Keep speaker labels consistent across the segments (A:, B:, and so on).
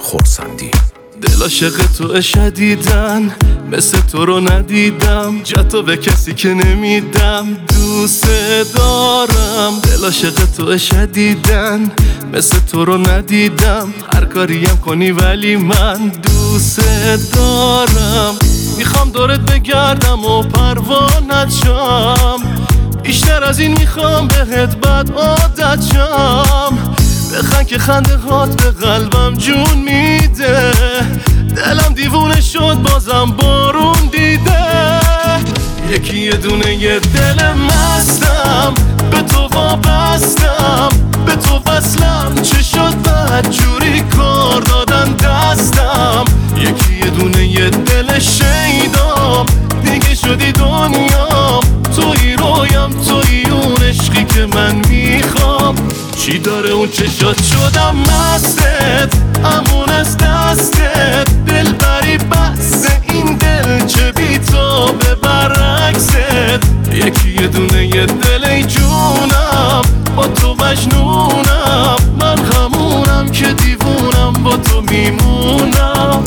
A: خرسندی.
B: دل عاشق تو شدیدن، مثل تو رو ندیدم، جاتو به کسی که نمیدم، دوست دارم. دل عاشق تو شدیدن، مثل تو رو ندیدم، هر کاریم کنی ولی من دوست دارم. میخوام دورت بگردم و پروانت شم، بیشتر از این میخوام بهت بد عادت شم. بخند که خنده هات به قلبم جون میده، دلم دیوونه شد بازم بارون دیده. یکی یه دونه یه دل مستم، به تو وابستم، به تو وصلم، چه شد بد جوری کار دادن دستم. یکی یه دونه یه دل شیدام، دیگه شدی دنیام، توی رویم، توی اون عشقی که من میخوام. چی داره اون چشات شدم مستت، امون از دستت، دل بری بس این دل چه بی تو به برعکست. یکی یه دونه یه دل ای جونم، با تو مجنونم، من همونم که دیوونم با تو میمونم.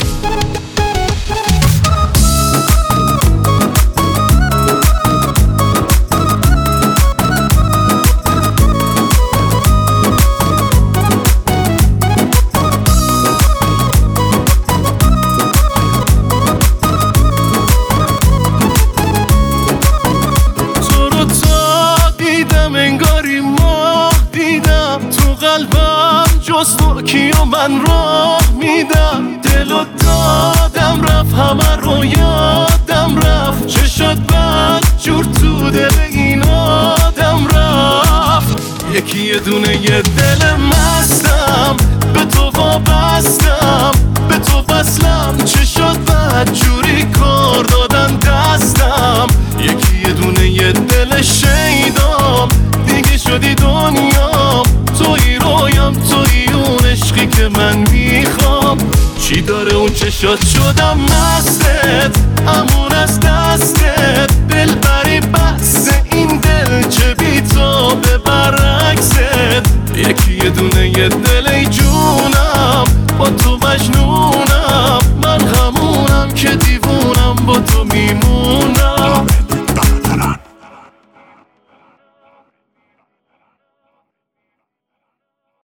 B: انگاری ماه دیدم تو قلبم، جز تو کیو من راه میدم. دلو دادم رفت، همه رو یادم رفت، چه شد بد جور تو دل این آدم رفت. یکی یه دونه یه دل مستم، به تو وابستم، به تو وصلم، چه شد بد جوری کار دادن دستم. یکی یه دونه یه دل شیدام، دیگه شدی دنیام، توی رویم، توی اون عشقی که من میخوام. چی داره اون چشات شدم مستت،